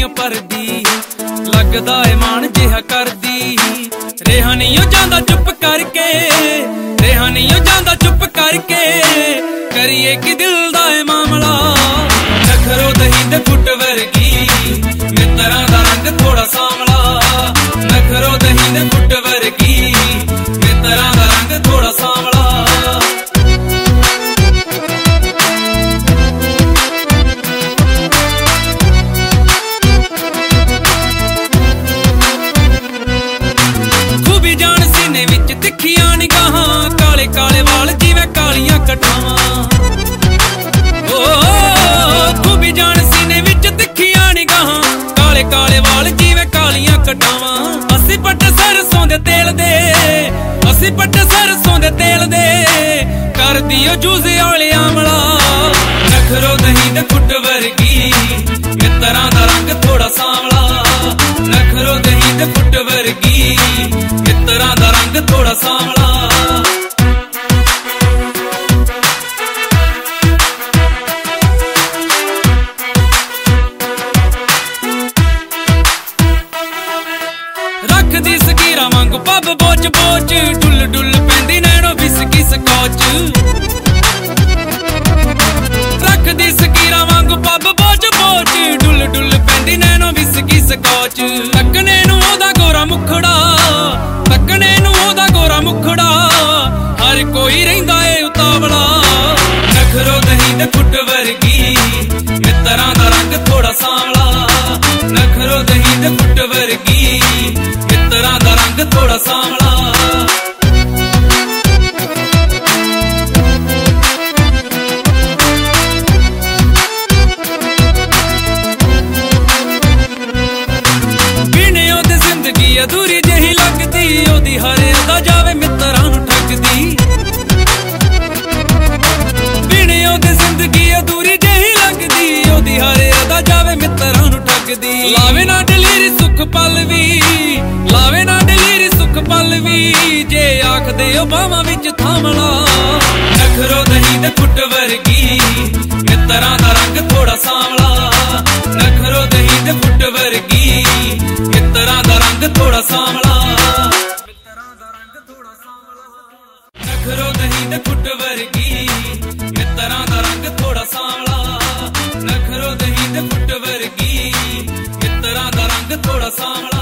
भरदी लगदा है मान जिहा करदी। रेहा नहीं जांदा चुप करके, रेहा नहीं जांदा चुप करके, करिए कि दिल दा है मामला। नखरो दही दे फुट वर्गी मित्तरां दा रंग थोड़ा सांवला। नखरो दही दे फुट वर्गी मित्तरां दा रंग थोड़ा सांवला। तिखियां निगाहां काले काले वाल जिवें कालियां कटावां। खूबी जान सीने विच तिखियां निगाहां काले काले वाल जिवें कालियां कटावां। अस्सी पट्ट सरसों दे तेल दे, अस्सी पट्ट सरसों दे तेल दे, कर दियो जूस वाले आमला। नखरो दही दे फुट वर्गी मित्तरां दा रंग थोड़ा सांवला। नखरो दही दे फुट वर्गी मित्तरां दा रंग थोड़ा सांवला। रखदी सकीरा वांगू पब बोच बोच, डुल डुल पैंदी नैनो विस्की स्कॉच। रखदी सकीरा वांगू पब बोच बोच, डुल डुल पैंदी नैनो विस्की स्कॉच। तकने नूं ओदा गोरा मुखड़ा, तकने नूं ओदा गोरा मुखड़ा, हर कोई रहिंदा ए उतावला। नखरो दही दे फुट वर्गी मित्तरां दा रंग थोड़ा सांवला। नखरो दही दे फुट वर्गी मित्तरां दा रंग थोड़ा सांवला। बिने ओदी जिंदगी अधूरी जही लगदी, ओदी हर अदा जावे मित्तरां नूं ठगदी। बिने ओदी जिंदगी अधूरी जही लगदी, ओदी हर अदा जावे मित्तरां नूं ठगदी। लावे ना दलीरी सुख पल वी, लावे ना दलीरी सुख पल वी, जे आखदे ओ बावां विच थामला। नखरो दही दे फुट वर्गी मित्तरां दा रंग थोड़ा सांवला। नखरो दही दे फुट वर्गी मित्तरां दा रंग थोड़ा सांवला। नखरो दही दे फुट वर्गी मित्तरां दा रंग थोड़ा सांवला। नखरो दही दे फुट वर्गी मित्तरां दा रंग थोड़ा सांवला।